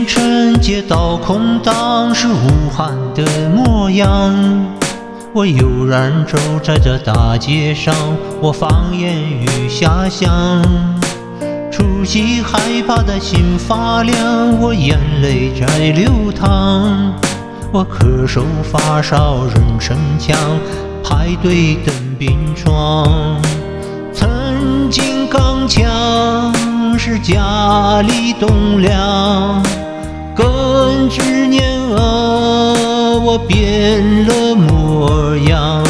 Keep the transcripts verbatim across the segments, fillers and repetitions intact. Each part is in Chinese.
清晨街道空荡，是武汉的模样。我悠然走在这大街上，我放眼与遐想。初期害怕的心发凉，我眼泪在流淌。我咳嗽发烧人逞强，排队等病床。曾经刚强是家里栋梁，更知年啊，我变了模样。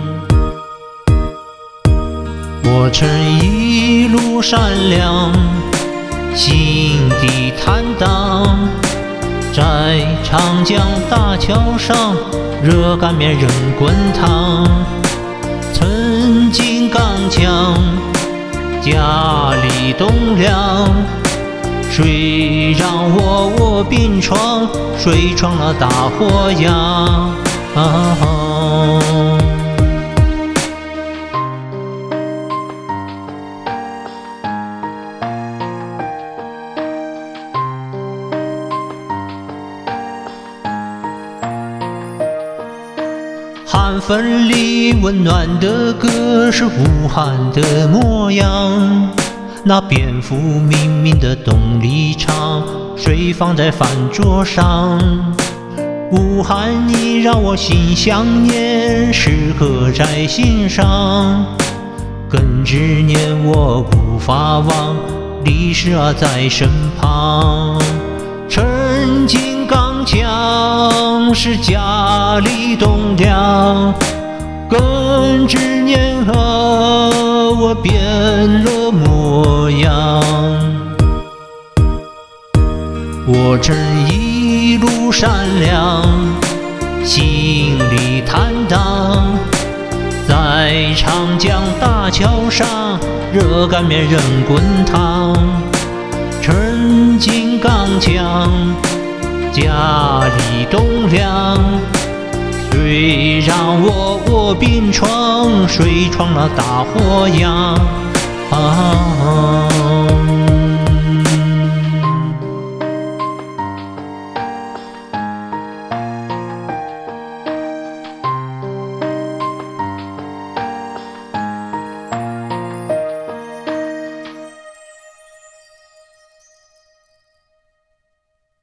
我曾一路善良，心地坦荡，在长江大桥上热干面扔滚烫。曾经刚强，家里栋梁，谁让我卧病床，谁闯了大祸呀？啊寒风里温暖的歌，是武汉的模样。那蝙蝠明明的动力场，谁放在饭桌上？武汉，你让我心想念，时刻在心上。更执念我无法忘，历史啊在身旁。曾经刚强是家里栋梁，更执念啊，我变了模样。我曾一路善良，心里坦荡，在长江大桥上热干面扔滚烫。曾经刚强，家里栋梁，谁让我卧病床，谁闯了大祸呀？啊